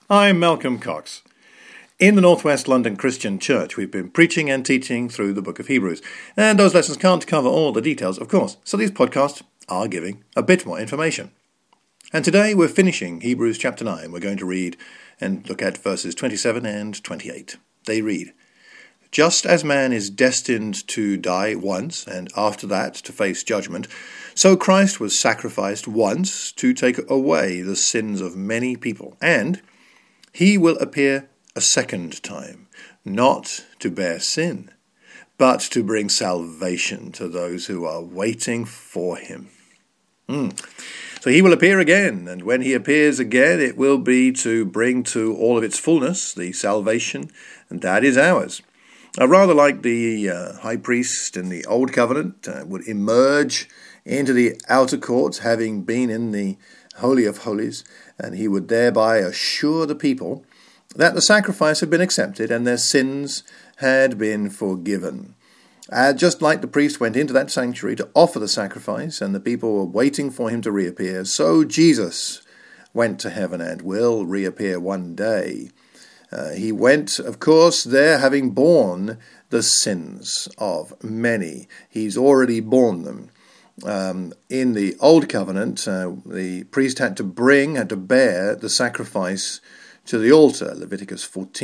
I'm Malcolm Cox. In the Northwest London Christian Church, we've been preaching and teaching through the book of Hebrews. And those lessons can't cover all the details, of course, so these podcasts are giving a bit more information. And today we're finishing Hebrews chapter 9. We're going to read and look at verses 27 and 28. They read, "Just as man is destined to die once, and after that to face judgment, so Christ was sacrificed once to take away the sins of many people, and he will appear a second time, not to bear sin, but to bring salvation to those who are waiting for him." So he will appear again, and when he appears again, it will be to bring to all of its fullness the salvation, and that is ours. Rather like the high priest in the Old Covenant would emerge into the outer courts, having been in the Holy of Holies, and he would thereby assure the people that the sacrifice had been accepted and their sins had been forgiven. Just like the priest went into that sanctuary to offer the sacrifice and the people were waiting for him to reappear, so Jesus went to heaven and will reappear one day. He went, of course, there having borne the sins of many. He's already borne them. In the Old Covenant, the priest had to bear the sacrifice to the altar. Leviticus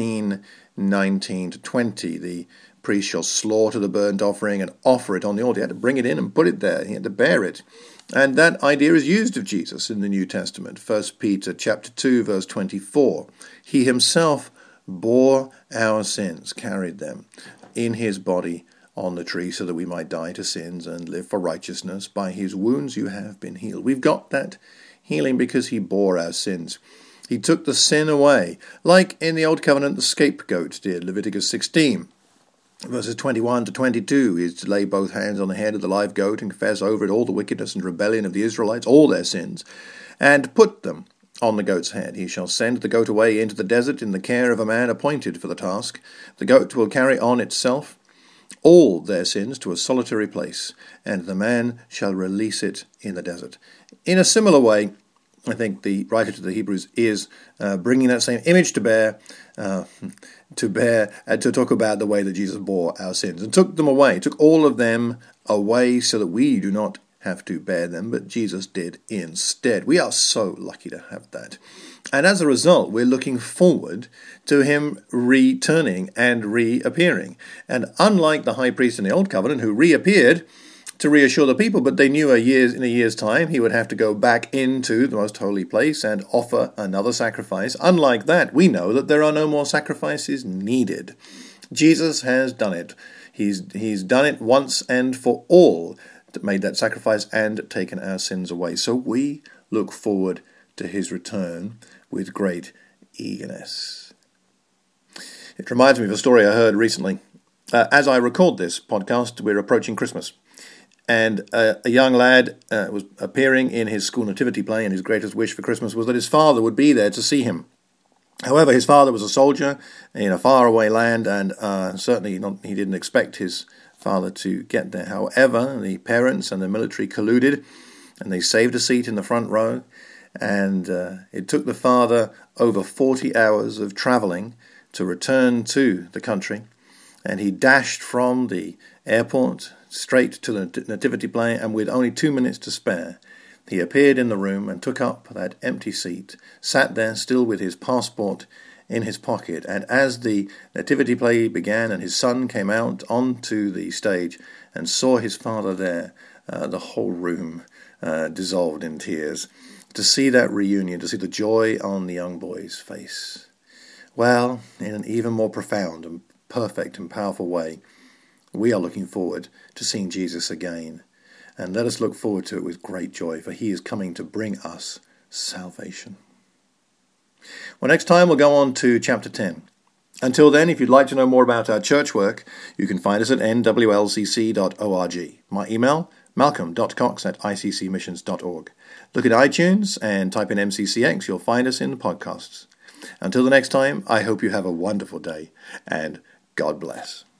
14:19-20. The priest shall slaughter the burnt offering and offer it on the altar. He had to bring it in and put it there. He had to bear it. And that idea is used of Jesus in the New Testament. 1 Peter chapter 2, verse 24. He himself bore our sins, carried them in his body on the tree so that we might die to sins and live for righteousness. By his wounds you have been healed. We've got that healing because he bore our sins. He took the sin away, like in the Old Covenant the scapegoat did, Leviticus 16. Verses 21-22, he is to lay both hands on the head of the live goat and confess over it all the wickedness and rebellion of the Israelites, all their sins, and put them on the goat's head. He shall send the goat away into the desert in the care of a man appointed for the task. The goat will carry on itself all their sins to a solitary place, and the man shall release it in the desert. In a similar way, I think the writer to the Hebrews is bringing that same image to bear, and to talk about the way that Jesus bore our sins and took them away, took all of them away so that we do not have to bear them, but Jesus did instead. We are so lucky to have that. And as a result, we're looking forward to him returning and reappearing. And unlike the high priest in the Old Covenant, who reappeared to reassure the people, but they knew in a year's time he would have to go back into the most holy place and offer another sacrifice. Unlike that, we know that there are no more sacrifices needed. Jesus has done it. He's done it once and for all, made that sacrifice and taken our sins away. So we look forward to his return with great eagerness. It reminds me of a story I heard recently. As I record this podcast, we're approaching Christmas. And a young lad was appearing in his school nativity play, and his greatest wish for Christmas was that his father would be there to see him. However, his father was a soldier in a faraway land, and certainly he didn't expect his father to get there. However, the parents and the military colluded, and they saved a seat in the front row, and it took the father over 40 hours of travelling to return to the country, and he dashed from the airport straight to the nativity play, and with only 2 minutes to spare, he appeared in the room and took up that empty seat, sat there still with his passport in his pocket, and as the nativity play began and his son came out onto the stage and saw his father there, the whole room dissolved in tears. To see that reunion, to see the joy on the young boy's face. Well, in an even more profound and perfect and powerful way, we are looking forward to seeing Jesus again. And let us look forward to it with great joy, for he is coming to bring us salvation. Well, next time we'll go on to chapter 10. Until then, if you'd like to know more about our church work, you can find us at nwlcc.org. My email, malcolm.cox@iccmissions.org. Look at iTunes and type in MCCX. You'll find us in the podcasts. Until the next time, I hope you have a wonderful day, and God bless.